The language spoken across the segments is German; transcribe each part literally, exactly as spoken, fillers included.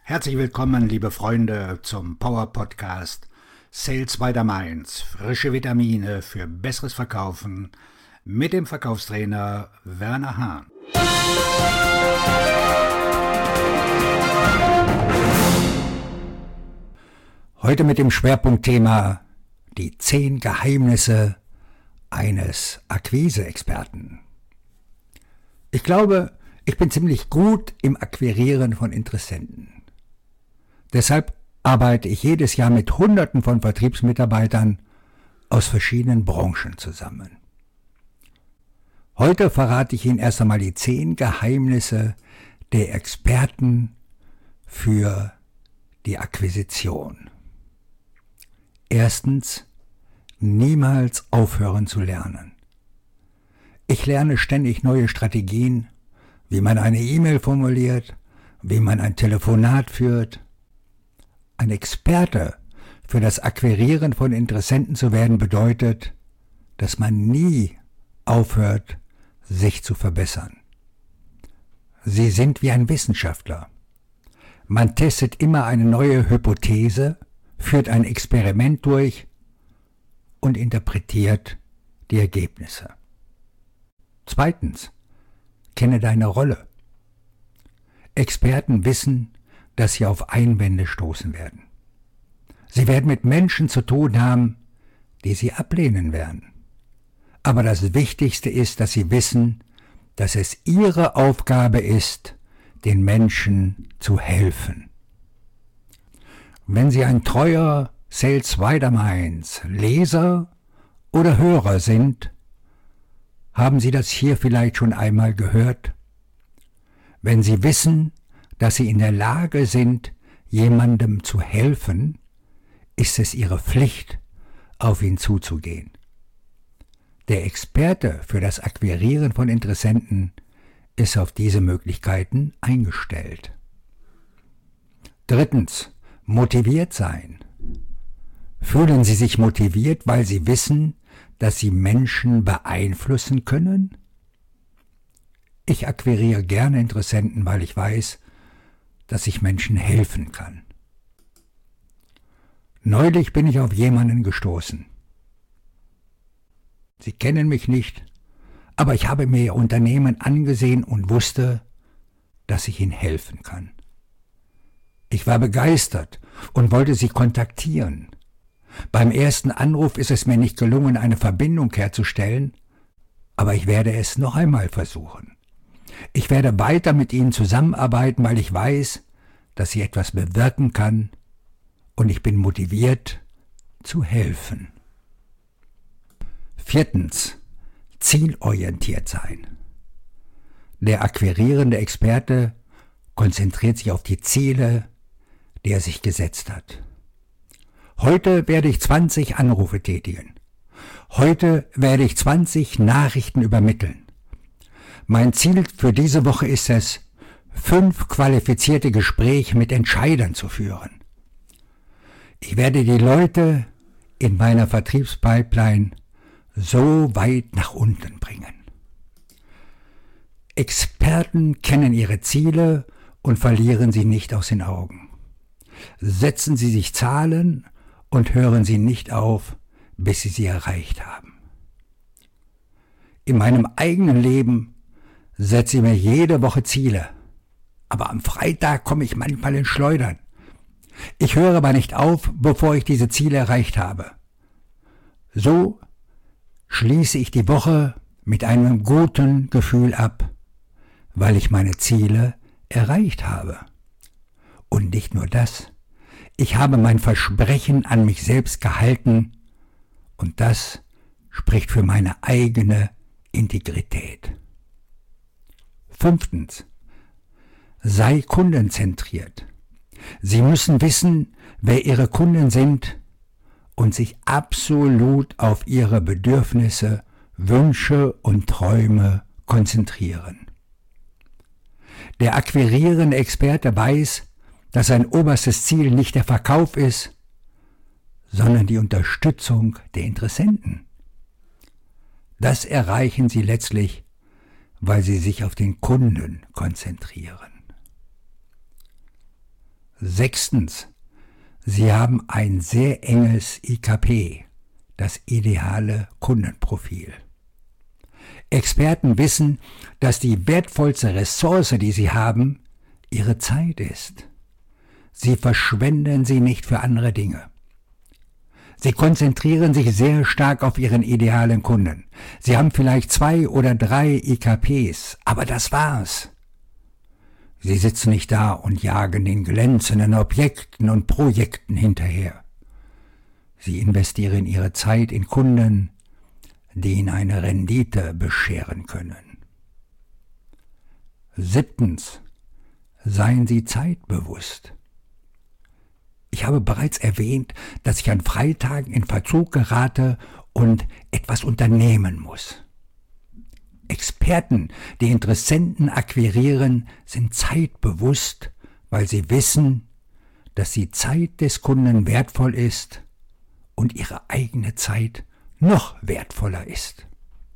Herzlich willkommen, liebe Freunde, zum Power Podcast Sales by the Mainz. Frische Vitamine für besseres Verkaufen mit dem Verkaufstrainer Werner Hahn. Heute mit dem Schwerpunktthema die zehn Geheimnisse eines Akquise-Experten. Ich glaube, ich bin ziemlich gut im Akquirieren von Interessenten. Deshalb arbeite ich jedes Jahr mit Hunderten von Vertriebsmitarbeitern aus verschiedenen Branchen zusammen. Heute verrate ich Ihnen erst einmal die zehn Geheimnisse der Experten für die Akquisition. Erstens, niemals aufhören zu lernen. Ich lerne ständig neue Strategien, wie man eine E-Mail formuliert, wie man ein Telefonat führt. Ein Experte für das Akquirieren von Interessenten zu werden bedeutet, dass man nie aufhört, sich zu verbessern. Sie sind wie ein Wissenschaftler. Man testet immer eine neue Hypothese, führt ein Experiment durch und interpretiert die Ergebnisse. Zweitens, kenne deine Rolle. Experten wissen, dass sie auf Einwände stoßen werden. Sie werden mit Menschen zu tun haben, die sie ablehnen werden. Aber das Wichtigste ist, dass sie wissen, dass es ihre Aufgabe ist, den Menschen zu helfen. Wenn Sie ein treuer Sales by the Mainz Leser oder Hörer sind, haben Sie das hier vielleicht schon einmal gehört? Wenn Sie wissen, dass Sie in der Lage sind, jemandem zu helfen, ist es Ihre Pflicht, auf ihn zuzugehen. Der Experte für das Akquirieren von Interessenten ist auf diese Möglichkeiten eingestellt. Drittens, motiviert sein. Fühlen Sie sich motiviert, weil Sie wissen, dass Sie Menschen beeinflussen können? Ich akquiriere gerne Interessenten, weil ich weiß, dass ich Menschen helfen kann. Neulich bin ich auf jemanden gestoßen. Sie kennen mich nicht, aber ich habe mir Ihr Unternehmen angesehen und wusste, dass ich Ihnen helfen kann. Ich war begeistert und wollte Sie kontaktieren. Beim ersten Anruf ist es mir nicht gelungen, eine Verbindung herzustellen, aber ich werde es noch einmal versuchen. Ich werde weiter mit Ihnen zusammenarbeiten, weil ich weiß, dass ich etwas bewirken kann und ich bin motiviert, zu helfen. Viertens, zielorientiert sein. Der akquirierende Experte konzentriert sich auf die Ziele, die er sich gesetzt hat. Heute werde ich zwanzig Anrufe tätigen. Heute werde ich zwanzig Nachrichten übermitteln. Mein Ziel für diese Woche ist es, fünf qualifizierte Gespräche mit Entscheidern zu führen. Ich werde die Leute in meiner Vertriebspipeline so weit nach unten bringen. Experten kennen ihre Ziele und verlieren sie nicht aus den Augen. Setzen Sie sich Zahlen und hören Sie nicht auf, bis Sie sie erreicht haben. In meinem eigenen Leben setze ich mir jede Woche Ziele, aber am Freitag komme ich manchmal ins Schleudern. Ich höre aber nicht auf, bevor ich diese Ziele erreicht habe. So schließe ich die Woche mit einem guten Gefühl ab, weil ich meine Ziele erreicht habe. Und nicht nur das, ich habe mein Versprechen an mich selbst gehalten und das spricht für meine eigene Integrität. Fünftens, sei kundenzentriert. Sie müssen wissen, wer Ihre Kunden sind und sich absolut auf Ihre Bedürfnisse, Wünsche und Träume konzentrieren. Der akquirierende Experte weiß, dass sein oberstes Ziel nicht der Verkauf ist, sondern die Unterstützung der Interessenten. Das erreichen Sie letztlich, weil Sie sich auf den Kunden konzentrieren. Sechstens, Sie haben ein sehr enges I K P, das ideale Kundenprofil. Experten wissen, dass die wertvollste Ressource, die sie haben, ihre Zeit ist. Sie verschwenden sie nicht für andere Dinge. Sie konzentrieren sich sehr stark auf ihren idealen Kunden. Sie haben vielleicht zwei oder drei I K Ps, aber das war's. Sie sitzen nicht da und jagen den glänzenden Objekten und Projekten hinterher. Sie investieren ihre Zeit in Kunden, die ihnen eine Rendite bescheren können. Siebtens. Seien Sie zeitbewusst. Ich habe bereits erwähnt, dass ich an Freitagen in Verzug gerate und etwas unternehmen muss. Experten, die Interessenten akquirieren, sind zeitbewusst, weil sie wissen, dass die Zeit des Kunden wertvoll ist und ihre eigene Zeit noch wertvoller ist.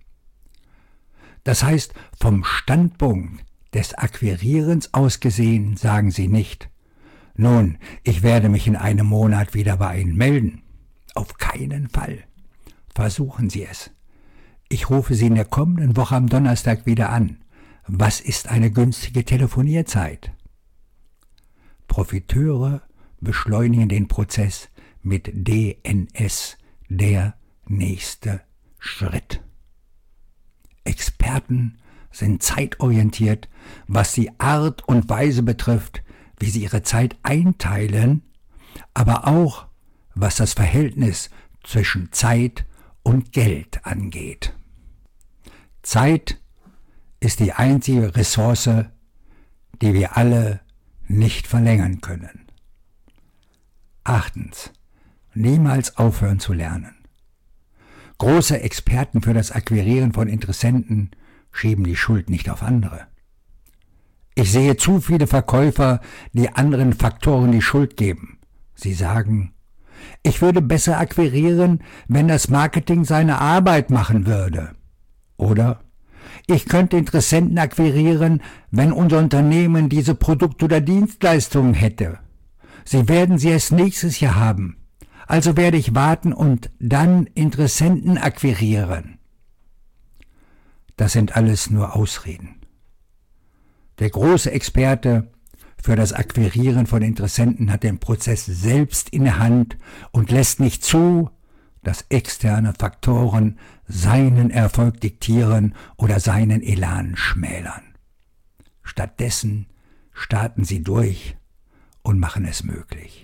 Das heißt, vom Standpunkt des Akquirierens aus gesehen sagen sie nicht, nun, ich werde mich in einem Monat wieder bei Ihnen melden. Auf keinen Fall. Versuchen Sie es. Ich rufe Sie in der kommenden Woche am Donnerstag wieder an. Was ist eine günstige Telefonierzeit? Profiteure beschleunigen den Prozess mit D N S, der nächste Schritt. Experten sind zeitorientiert, was die Art und Weise betrifft, wie sie ihre Zeit einteilen, aber auch, was das Verhältnis zwischen Zeit und Geld angeht. Zeit ist die einzige Ressource, die wir alle nicht verlängern können. Achtens. Niemals aufhören zu lernen. Große Experten für das Akquirieren von Interessenten schieben die Schuld nicht auf andere. Ich sehe zu viele Verkäufer, die anderen Faktoren die Schuld geben. Sie sagen, ich würde besser akquirieren, wenn das Marketing seine Arbeit machen würde. Oder ich könnte Interessenten akquirieren, wenn unser Unternehmen diese Produkte oder Dienstleistungen hätte. Sie werden sie erst nächstes Jahr haben. Also werde ich warten und dann Interessenten akquirieren. Das sind alles nur Ausreden. Der große Experte für das Akquirieren von Interessenten hat den Prozess selbst in der Hand und lässt nicht zu, dass externe Faktoren seinen Erfolg diktieren oder seinen Elan schmälern. Stattdessen starten sie durch und machen es möglich.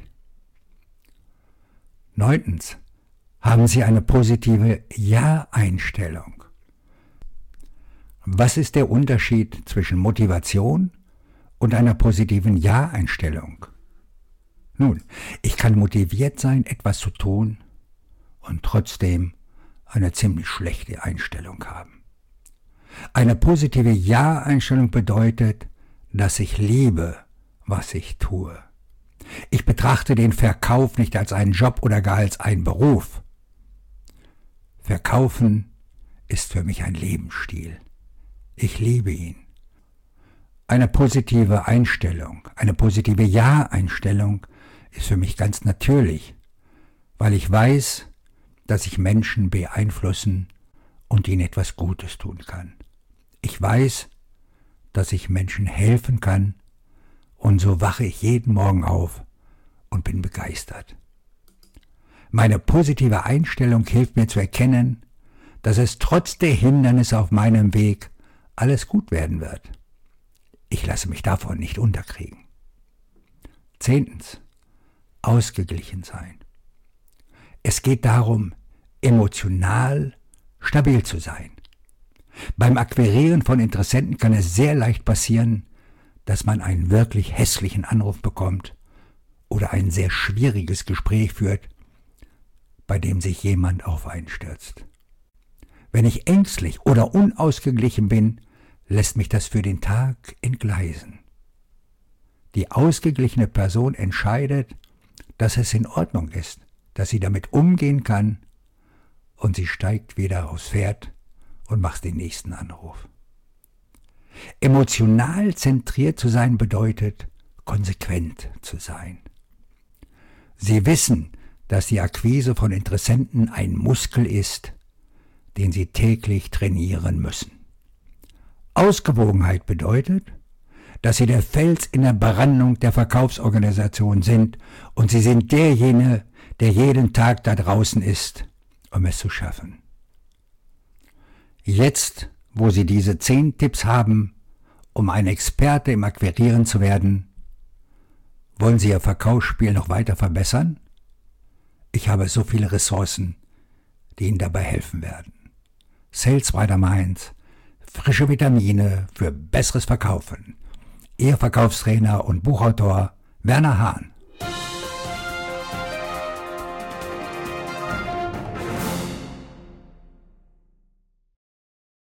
Neuntens. Haben Sie eine positive Ja-Einstellung. Was ist der Unterschied zwischen Motivation und einer positiven Ja-Einstellung? Nun, ich kann motiviert sein, etwas zu tun und trotzdem eine ziemlich schlechte Einstellung haben. Eine positive Ja-Einstellung bedeutet, dass ich liebe, was ich tue. Ich betrachte den Verkauf nicht als einen Job oder gar als einen Beruf. Verkaufen ist für mich ein Lebensstil. Ich liebe ihn. Eine positive Einstellung, eine positive Ja-Einstellung ist für mich ganz natürlich, weil ich weiß, dass ich Menschen beeinflussen und ihnen etwas Gutes tun kann. Ich weiß, dass ich Menschen helfen kann, und so wache ich jeden Morgen auf und bin begeistert. Meine positive Einstellung hilft mir zu erkennen, dass es trotz der Hindernisse auf meinem Weg alles gut werden wird. Ich lasse mich davon nicht unterkriegen. Zehntens. Ausgeglichen sein. Es geht darum, emotional stabil zu sein. Beim Akquirieren von Interessenten kann es sehr leicht passieren, dass man einen wirklich hässlichen Anruf bekommt oder ein sehr schwieriges Gespräch führt, bei dem sich jemand auf einen stürzt. Wenn ich ängstlich oder unausgeglichen bin, lässt mich das für den Tag entgleisen. Die ausgeglichene Person entscheidet, dass es in Ordnung ist, dass sie damit umgehen kann, und sie steigt wieder aufs Pferd und macht den nächsten Anruf. Emotional zentriert zu sein bedeutet, konsequent zu sein. Sie wissen, dass die Akquise von Interessenten ein Muskel ist, den Sie täglich trainieren müssen. Ausgewogenheit bedeutet, dass Sie der Fels in der Brandung der Verkaufsorganisation sind und Sie sind derjenige, der jeden Tag da draußen ist, um es zu schaffen. Jetzt, wo Sie diese zehn Tipps haben, um ein Experte im Akquirieren zu werden, wollen Sie Ihr Verkaufsspiel noch weiter verbessern? Ich habe so viele Ressourcen, die Ihnen dabei helfen werden. Sales Vitamins, frische Vitamine für besseres Verkaufen. Ihr Verkaufstrainer und Buchautor Werner Hahn.